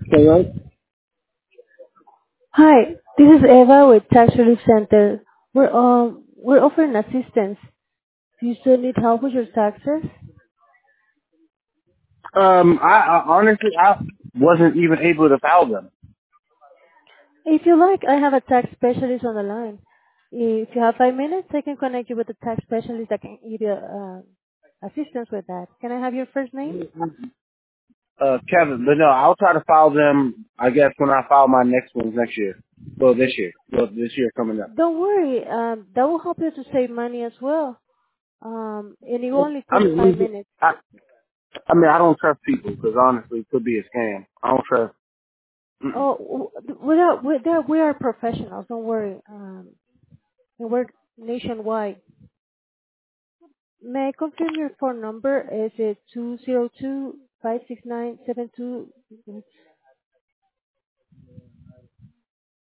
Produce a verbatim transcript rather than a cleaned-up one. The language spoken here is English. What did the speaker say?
Hello? Hi, this is Eva with Tax Relief Center. We're um we're offering assistance. Do you still need help with your taxes? Um, I, I honestly, I wasn't even able to file them. If you like, I have a tax specialist on the line. If you have five minutes, I can connect you with a tax specialist that can give you uh, assistance with that. Can I have your first name? Uh, Kevin, but no, I'll try to file them, I guess, when I file my next ones next year. Well, this year. Well, this year coming up. Don't worry, um, that will help you to save money as well. Um, and it will only I take five mean, minutes. I, I mean, I don't trust people because honestly, it could be a scam. I don't trust. Mm-mm. Oh, w- we are we are we are professionals. Don't worry. Um, and we're nationwide. May I confirm your phone number? Is it two zero two five six nine seven two?